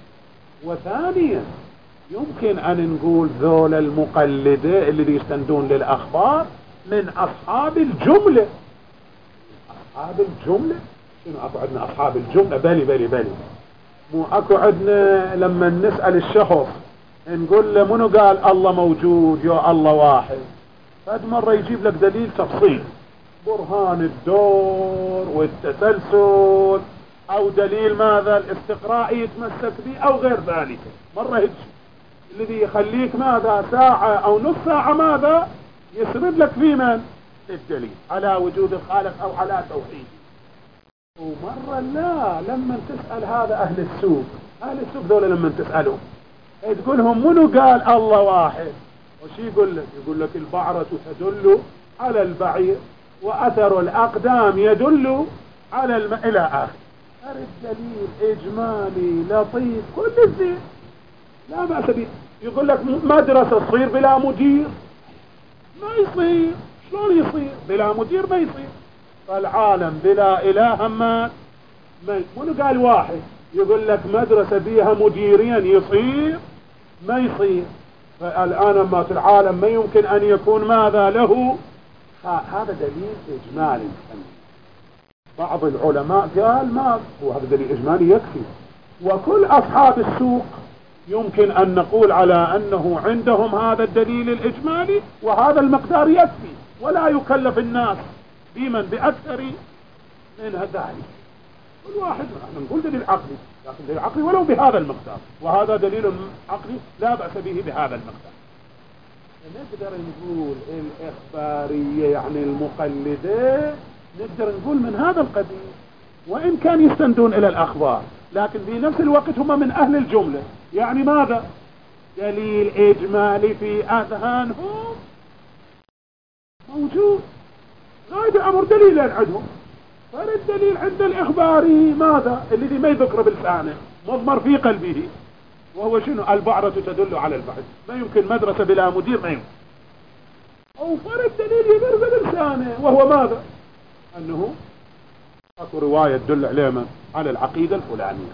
وثانيا يمكن أن نقول ذول المقلدة اللي يستندون للأخبار من أصحاب الجملة. أصحاب الجملة شنو أكو عندنا أصحاب الجملة؟ بلي مو أكو عندنا لما نسأل الشخص نقول له منو قال الله موجود يا الله واحد، فهذا مرة يجيب لك دليل تفصيل، برهان الدور والتسلسل أو دليل ماذا الاستقراء يتمسك به أو غير ذلك. مرة هيك الذي يخليك ماذا ساعة أو نص ساعة ماذا يسرد لك في من الدليل على وجود الخالق أو على توحيد. ومرة لا، لما تسأل هذا أهل السوق، أهل السوق ذولا لما تسألهم تقولهم منو قال الله واحد، وش يقول لك؟ يقول لك البعرة تدل على البعير وأثر الأقدام يدل على إلى آخر. الدليل إجمالي لطيف كل الزين لا بأس به. يقول لك مدرسة تصير بلا مدير، ما يصير. شلون يصير بلا مدير؟ ما يصير. فالعالم بلا إله ما منو قال واحد؟ يقول لك مدرسة بيها مديرين يصير؟ ما يصير. فالآن ما في العالم ما يمكن أن يكون ماذا له. هذا دليل إجمالي. بعض العلماء قال ما هو هذا دليل إجمالي يكفي، وكل أصحاب السوق يمكن أن نقول على أنه عندهم هذا الدليل الإجمالي وهذا المقدار يكفي، ولا يكلف الناس بمن بأكثر من ذلك. كل واحد نحن نقول دليل عقلي، لكن دليل عقلي ولو بهذا المقدار، وهذا دليل عقلي لا بأس به بهذا المقدار. نقدر نقول الإخبارية يعني المقلدة، نقدر نقول من هذا القبيل، وإن كان يستندون إلى الأخبار، لكن في نفس الوقت هم من أهل الجملة. يعني ماذا؟ دليل إجمالي في أذهانهم موجود، هذا أمر دليل عندهم. فالدليل عند الإخباري ماذا؟ الذي ما يذكر بلسانه مضمر في قلبه، وهو شنو؟ البعرة تدل على البعد. ما يمكن مدرسة بلا مدير، ما يمكن. أو فرد دليل يذكر بلسانه، وهو ماذا؟ أنه أكو رواية تدل عليه على العقيدة الفلانية.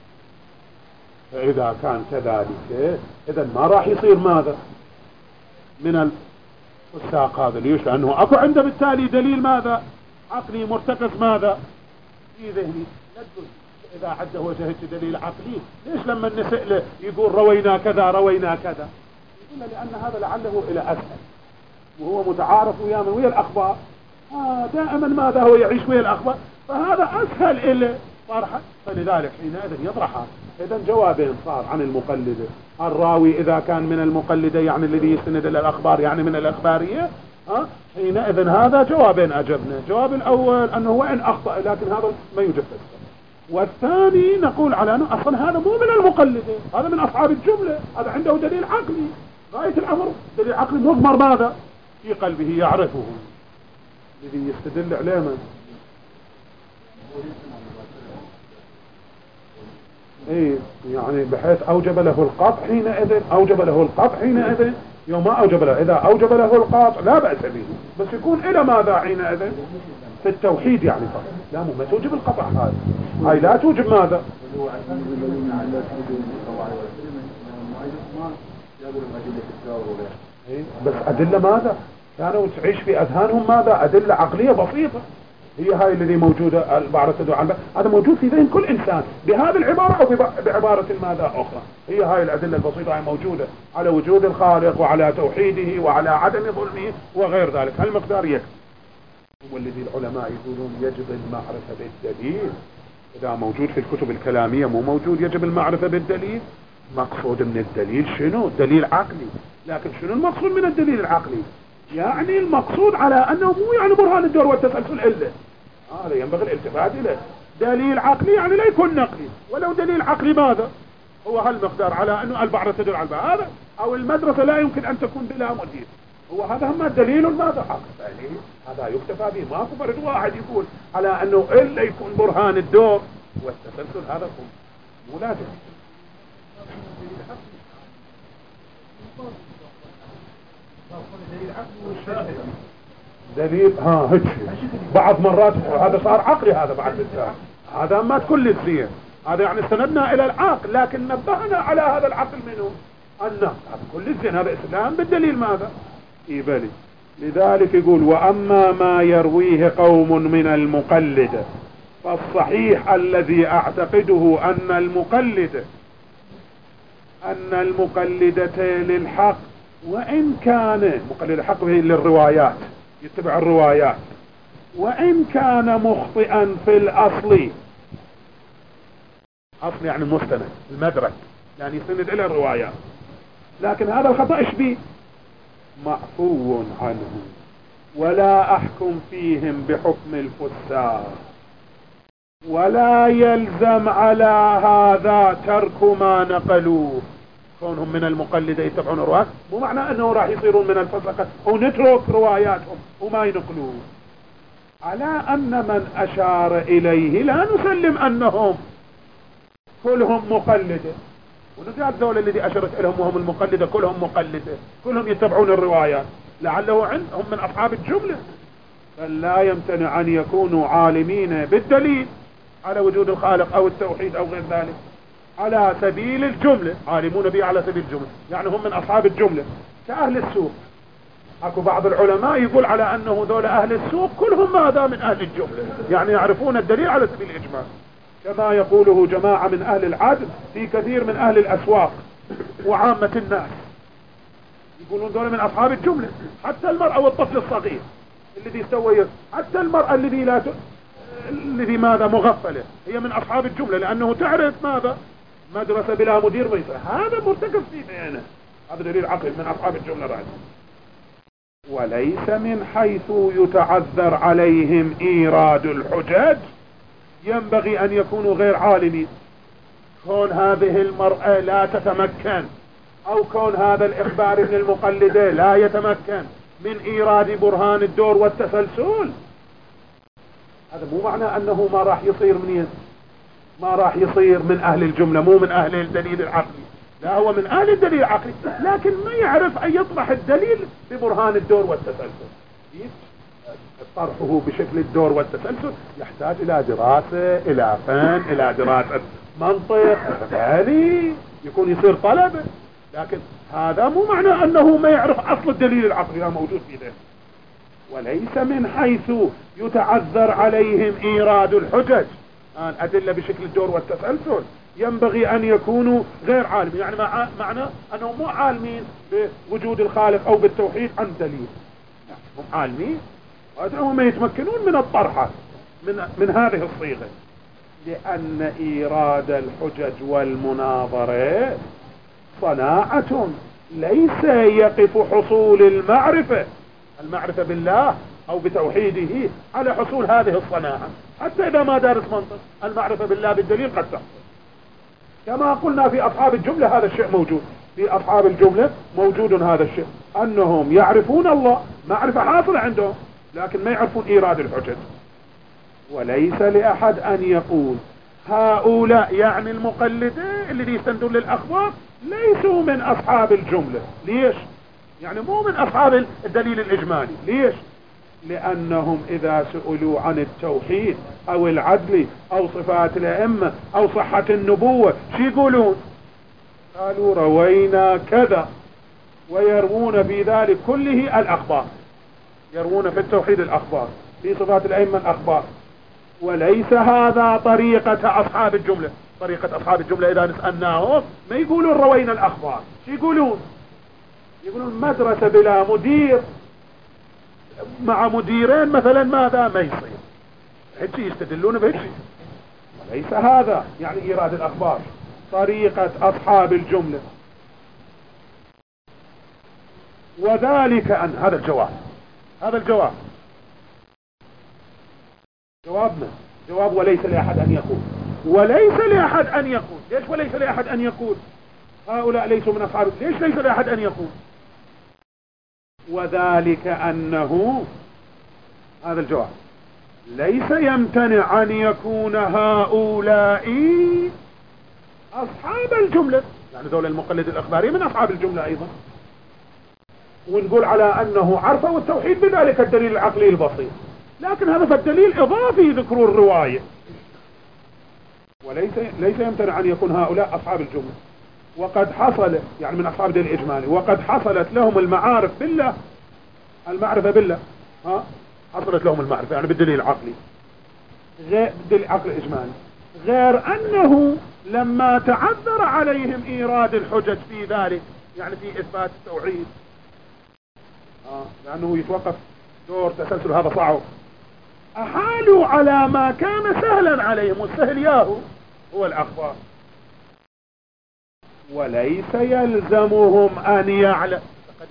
فإذا كان كذلك إذا ما راح يصير ماذا من الساق هذا ليش؟ لأنه أكو عنده بالتالي دليل ماذا عقلي مرتكز ماذا في ذهني. إذا حتى هو جهد دليل عقلي، ليش لما نسأله يقول روينا كذا روينا كذا؟ يقول لأن هذا لعله إلى أسهل، وهو متعارف ويا من ويا الأخبار. دائما ماذا هو يعيش ويا الأخبار، فهذا أسهل إلى طرحه. فلذلك حينئذ يطرحها. إذا جوابين صار عن المقلدة. الراوي إذا كان من المقلدة يعني الذي يستند إلى الأخبار يعني من الأخبارية، حينئذ هذا جوابين أجبنا. الجواب الأول أنه وإن أخطأ لكن هذا ما يوجد فسر. والثاني نقول على أنه أصلا هذا مو من المقلدة، هذا من أصحاب الجملة، هذا عنده دليل عقلي غاية الأمر، دليل عقلي مضمر ماذا في قلبه يعرفه، الذي يستدل عليه من يعني بحيث أوجب له القطع حينئذ، أوجب له القطع حينئذ. يوم ما أوجب له، إذا أوجب له القطع لا بأس به، بس يكون إلى ماذا حينئذ في التوحيد يعني فقط. لا مو ما توجب القطع، هاي لا توجب ماذا. بس أدلة ماذا كانوا تعيش في أذهانهم ماذا، أدلة عقلية بسيطة، هي هاي الذي موجودة. البعرة تدعو عن هذا موجود في ذهن كل إنسان بهذه العبارة أو بعبارة ماذا أخرى. هي هاي الأدلة البسيطة هاي موجودة على وجود الخالق وعلى توحيده وعلى عدم ظلمه وغير ذلك. هالمقدار يكفي. والذي العلماء يقولون يجب المعرفة بالدليل. إذا موجود في الكتب الكلامية مو موجود يجب المعرفة بالدليل. مقصود من الدليل شنو؟ دليل عقلي. لكن شنو المقصود من الدليل العقلي؟ يعني المقصود على أنه مو يعني برهان الدور والتسلسل إلا هذا ينبغي الالتفات إليه. دليل عقلي يعني لا يكون نقلي، ولو دليل عقلي ماذا هو هالمقدار على أنه البعرة تدل على هذا، أو المدرسة لا يمكن أن تكون بلا مدير، هو هذا هم الدليل ماذا عقلي. هذا يكتفى به، ماكو فرد واحد يقول على أنه إلا يكون برهان الدور والتسلسل، هذا مو لازم. دليل هيك بعض مرات هذا صار عقلي، هذا بعد بالذات هذا ما تكون الزين، هذا يعني استندنا الى العقل لكن نبهنا على هذا العقل منه النقل، هذا كل الزين، هذا اسلام بالدليل ماذا يبالي. لذلك يقول واما ما يرويه قوم من المقلد فالصحيح الذي اعتقده ان المقلدة للحق، وإن كان مقلد الحق للروايات يتبع الروايات، وإن كان مخطئا في الأصل، أصل يعني المستند المدرك يعني يستند إلى الروايات، لكن هذا الخطأ إيش بيه؟ معفو عنه ولا أحكم فيهم بحكم الفساق، ولا يلزم على هذا ترك ما نقلوه. كونهم من المقلدة يتبعون الروايات مو معنى أنه راح يصيرون من الفسقة أو نترك رواياتهم وما ينقلون. على أن من أشار إليه لا نسلم أنهم كلهم مقلدة، ونجعل ذول الذي أشرت إليهم وهم المقلدة كلهم مقلدة كلهم يتبعون الروايات، لعله عندهم من أصحاب الجملة، فلا يمتنع أن يكونوا عالمين بالدليل على وجود الخالق أو التوحيد أو غير ذلك على سبيل الجملة، عالمون به على سبيل الجملة، يعني هم من أصحاب الجملة كأهل السوق. اكو بعض العلماء يقول على أنه ذول أهل السوق كلهم ماذا من أهل الجملة، يعني يعرفون الدليل على سبيل الإجمال، كما يقوله جماعة من أهل العدل في كثير من أهل الأسواق وعامة الناس، يقولون ذول من أصحاب الجملة، حتى المرأة والطفل الصغير الذي سوى، حتى المرأة الذي ماذا مغفلة هي من أصحاب الجملة، لأنه تعرف ماذا مدرسة بلا مدير ميسر، هذا مرتكب في بيانه، هذا دليل عقل من أصحاب الجملة بعد. وليس من حيث يتعذر عليهم إيراد الحجج ينبغي أن يكونوا غير عالمين، كون هذه المرأة لا تتمكن أو كون هذا الإخبار من المقلدة لا يتمكن من إيراد برهان الدور والتسلسل، هذا مو معنى أنه ما راح يصير ما راح يصير من أهل الجملة، مو من أهل الدليل العقلي، لا هو من أهل الدليل العقلي لكن ما يعرف أن يطرح الدليل ببرهان الدور والتسلسل. طرحه بشكل الدور والتسلسل يحتاج إلى دراسة، إلى فن، إلى دراسة منطق، بالتالي يكون يصير طلبة، لكن هذا مو معنى أنه ما يعرف أصل الدليل العقلي لا موجود في ذهنه. وليس من حيث يتعذر عليهم إيراد الحجج الأدلة بشكل الدور والتسلسل ينبغي أن يكونوا غير عالمين، يعني معنى أنهم مو عالمين بوجود الخالق أو بالتوحيد عن دليل، هم عالمين وأنهم ما يتمكنون من الطرحة من هذه الصيغة، لأن إيراد الحجج والمناظرة صناعة ليس يقف حصول المعرفة المعرفة بالله أو بتوحيده على حصول هذه الصناعة. حتى إذا ما دارس منطق، المعرفة بالله بالدليل قد تحصل. كما قلنا في أصحاب الجملة هذا الشيء موجود، في أصحاب الجملة موجود هذا الشيء، أنهم يعرفون الله معرفة حاصلة عندهم، لكن ما يعرفون إيراد الحجج. وليس لأحد أن يقول هؤلاء يعني المقلدين اللي يستندون للأخبار ليسوا من أصحاب الجملة. ليش؟ يعني مو من أصحاب الدليل الإجمالي. ليش؟ لأنهم إذا سئلوا عن التوحيد أو العدل أو صفات الأئمة أو صحة النبوة شو يقولون؟ قالوا روينا كذا، ويرمون في ذلك كله الأخبار، يرمون في التوحيد الأخبار، في صفات الأئمة الأخبار. وليس هذا طريقة أصحاب الجملة. طريقة أصحاب الجملة إذا نسألناهم ما يقولون روينا الأخبار، شو يقولون؟ يقولون مدرسة بلا مدير مع مديرين مثلا ماذا ما يصير، هيك يستدلون بهيك. وليس هذا يعني إيراد الأخبار طريقة أصحاب الجملة. وذلك أن هذا الجواب، هذا الجواب جوابنا جواب وليس لأحد أن يقول. وليس لأحد أن يقول. ليش وليس لأحد أن يقول هؤلاء ليسوا من أصحاب؟ ليش ليس لأحد أن يقول؟ وذلك أنه هذا الجواب ليس يمتنع أن يكون هؤلاء أصحاب الجملة، يعني ذول المقلد الأخباري من أصحاب الجملة أيضا، ونقول على أنه عرفوا التوحيد بذلك الدليل العقلي البسيط، لكن هذا فالدليل إضافي ذكر الرواية. ليس يمتنع أن يكون هؤلاء أصحاب الجملة، وقد حصل يعني من أصحاب الدليل الإجمالي، وقد حصلت لهم المعارف بالله، المعرفة بالله حصلت لهم المعرفة يعني بالدليل العقلي، غير بالدليل العقلي الإجمالي، غير أنه لما تعذر عليهم إيراد الحجج في ذلك يعني في إثبات التوحيد، لأنه يتوقف دور تسلسل هذا صعب، أحالوا على ما كان سهلا عليهم، والسهل ياهو هو الأخبار. وليس يلزمهم أن يعلم. قد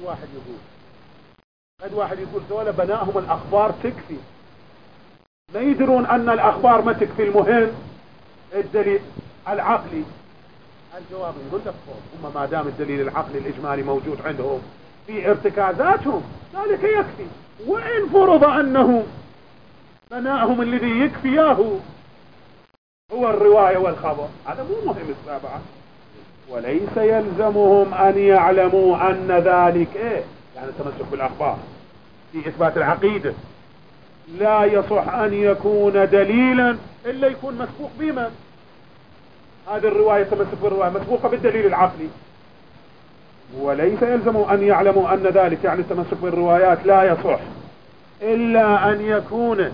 واحد يقول ذولا بناهم الأخبار تكفي، ما يدرون أن الأخبار ما تكفي، المهم الدليل العقلي. الجواب يقول لك هم ما دام الدليل العقلي الإجمالي موجود عندهم في ارتكازاتهم ذلك يكفي، وإن فرض أنه بناهم الذي يكفياه هو الرواية والخبر، هذا مو مهم السابعة. وليس يلزمهم أن يعلموا أن ذلك يعني التمسك بالأخبار في إثبات العقيدة لا يصح أن يكون دليلا إلا يكون مسبوق بما هذه الرواية، تمسك بالرواية مسبوقة بالدليل العقلي. وليس يلزمهم أن يعلموا أن ذلك يعني التمسك بالروايات لا يصح إلا أن يكون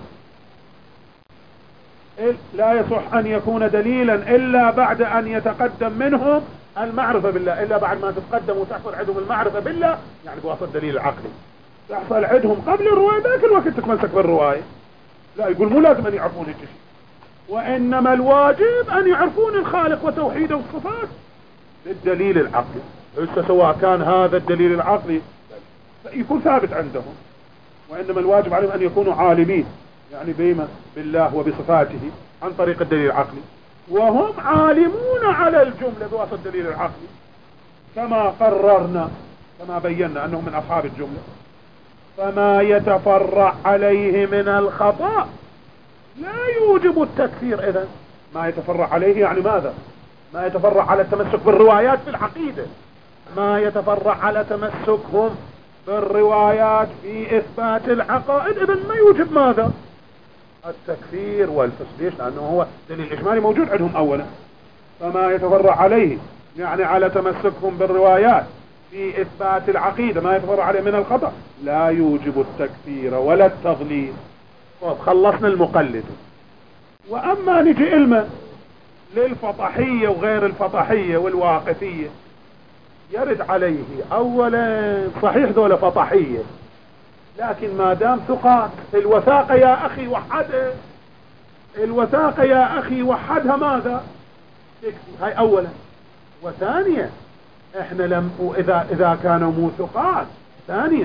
لا يصح أن يكون دليلا إلا بعد أن يتقدم منهم المعرفة بالله، إلا بعد ما تتقدم وتحصل عندهم المعرفة بالله يعني بواسطة الدليل العقلي، تحصل عندهم قبل الرواية ذاك الوقت تتمسك بالرواية. لا يقول مو لازم أن يعرفون هيك شيء، وإنما الواجب أن يعرفون الخالق وتوحيده والصفات بالدليل العقلي. سواء كان هذا الدليل العقلي يكون ثابت عندهم، وإنما الواجب عليهم أن يكونوا عالمين يعني بما بالله وبصفاته عن طريق الدليل العقلي، وهم عالمون على الجملة بواسطة الدليل العقلي، كما قررنا كما بينا أنهم من أصحاب الجملة. فما يتفرع عليه من الخطأ لا يوجب التكفير. إذن ما يتفرع عليه يعني ماذا؟ ما يتفرع على التمسك بالروايات في العقيدة، ما يتفرع على تمسكهم بالروايات في إثبات العقائد، إذن ما يوجب ماذا؟ التكفير والفسق. ليش؟ لأنه هو دليل إجمالي موجود عندهم أولا. فما يتفرع عليه يعني على تمسكهم بالروايات في إثبات العقيدة ما يتفرع عليه من الخطأ لا يوجب التكفير ولا التضليل. خلصنا المقلد. وأما نجي إلما للفطحية وغير الفطحية والواقفية، يرد عليه أولا صحيح ذولا فطحية، لكن ما دام ثقات الوثاقة يا أخي وحدها، الوثاقة يا أخي وحدها ماذا تكفي؟ هاي أولا. وثانيا احنا إذا كانوا مو ثقات، ثانيا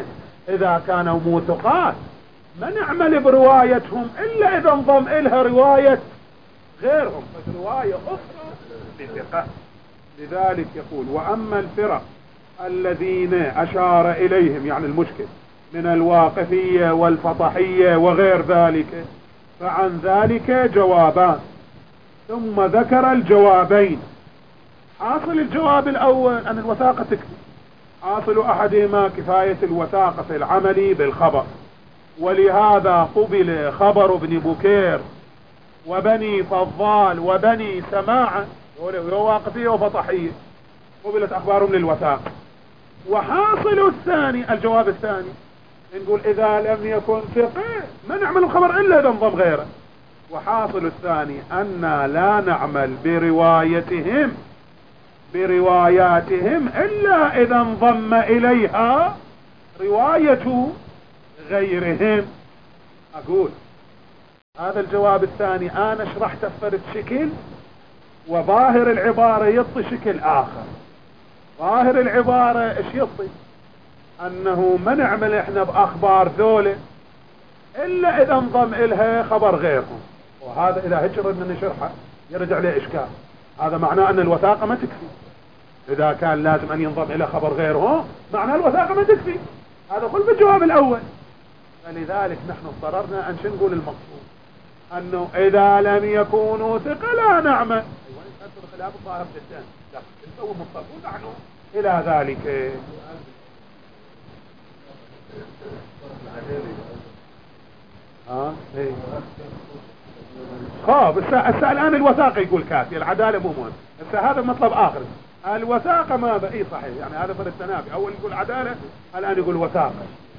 إذا كانوا موثقات ما نعمل بروايتهم إلا إذا انضم إلها رواية غيرهم، رواية أخرى بثقة. لذلك يقول: وأما الفرق الذين أشار إليهم، يعني المشكل من الواقفية والفطحية وغير ذلك، فعن ذلك جوابان، ثم ذكر الجوابين. حاصل الجواب الأول أن الوثاقة تكفي، حاصل أحدهما كفاية الوثاقة في العمل بالخبر، ولهذا قبل خبر ابن بكير وبني فضال وبني سماعة واقفية وفطحية، قبلت أخبارهم للوثاقة. وحاصل الثاني، الجواب الثاني، نقول إذا لم يكن ثقة ما نعمل الخبر إلا إذا انضم غيره. وحاصل الثاني أن لا نعمل برواياتهم إلا إذا انضم إليها رواية غيرهم. أقول هذا الجواب الثاني أنا شرحته بفرد شكل، وظاهر العبارة يعطي شكل آخر. ظاهر العبارة إيش يعطي؟ أنه ما نعمل إحنا بأخبار ذوله إلا إذا انضم إلها خبر غيرهم. وهذا إذا هجر أن نشرحه يرجع لي إشكال. هذا معناه أن الوثاقة ما تكفي. إذا كان لازم أن ينضم إلى خبر غيرهم معناه الوثاقة ما تكفي. هذا كل بالجواب الأول. فلذلك نحن اضطررنا أن نقول المقصود أنه إذا لم يكونوا ثقة لا نعمل. أيوة هذا خلاف الظاهر جدا، لكن نسوي مضطرون نحن إلى ذلك. إيه. خاب الآن الوثاقة يقول كافي، العدالة مو مهم. هذا مطلب آخر. الوثاقة ماذا؟ إيه صحيح، يعني هذا فرق التنافي. أول يقول عدالة، الآن يقول وثاقة.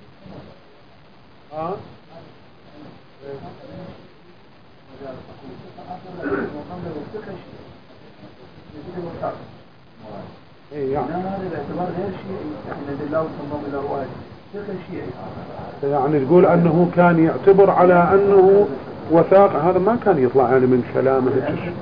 إيه يعني هذا الاعتبار غير شيعي، يعني الله صلى إلى رواية شيعي، يعني تقول أنه كان يعتبر على أنه وثاقة. هذا ما كان يطلع يعني من كلامه.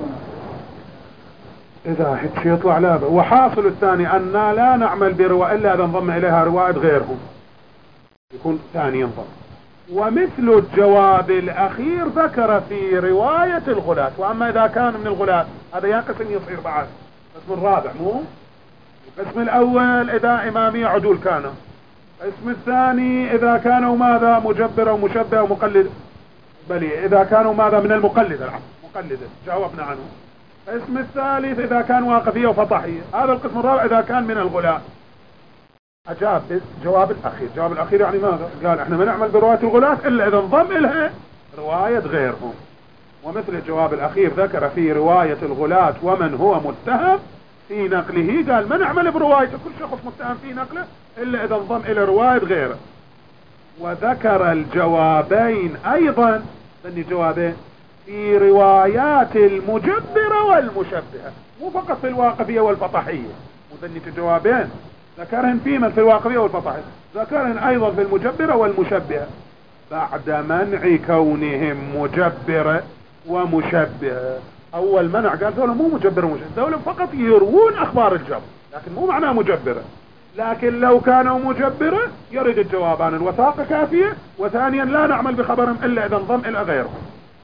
إذا هيك يطلع لا. وحاصل الثاني أن لا نعمل برواية إلا إذا انضم إليها رواية غيرهم، يكون ثاني ينضم. ومثل الجواب الأخير ذكر في رواية الغلاة. وأما إذا كان من الغلاة هذا ينقسم يصير بعد القسم الرابع، مو القسم الأول إذا إمامية عدول كانوا، القسم الثاني إذا كانوا ماذا؟ مجبرة ومشبهة ومقلد، بل إذا كانوا ماذا؟ من المقلدة، مقلدة جاوبنا عنه. القسم الثالث إذا كان واقفية وفطحية. هذا القسم الرابع إذا كان من الغلاة. أجاب بالجواب الأخير. الجواب الأخير يعني ماذا؟ قال احنا ما نعمل برواية الغلاة إلا إذا انضم إلها رواية غيرهم. ومثل الجواب الأخير ذكر في رواية الغلاة ومن هو متهم في نقله، قال ما نعمل برواية كل شخص متهم في نقله إلا إذا انضم إلى رواية غيره. وذكر الجوابين أيضا، ثاني جوابين، في روايات المجبرة والمشبهة، مو فقط في الواقفية والفطحية. وثاني جوابين ذكرهن في الواقفية والفطحية، ذكرهن أيضا في المجبرة والمشبهة بعد منع كونهم مجبرة ومشبهة. أول منع قال ذولا مو مجبرة ومشبهة، ذولا فقط يروون أخبار الجبر، لكن مو معناه مجبرة. لكن لو كانوا مجبرة يرد الجوابان: الوثاقة كافية، وثانيا لا نعمل بخبرهم إلا إذا انضم إلى غيرهم.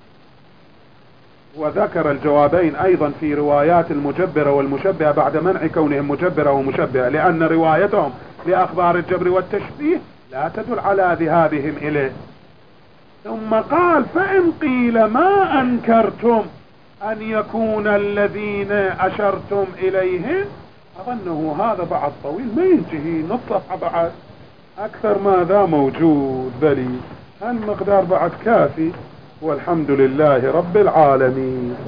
وذكر الجوابين أيضا في روايات المجبرة والمشبهة بعد منع كونهم مجبرة ومشبهة، لأن روايتهم لأخبار الجبر والتشبيه لا تدل على ذهابهم إليه. ثم قال: فإن قيل ما أنكرتم أن يكون الذين أشرتم إليهم. أظنه هذا بعد طويل ما ينتهي، نص صفحة بعد أكثر ماذا موجود، بلي هالمقدار بعد كافي. والحمد لله رب العالمين.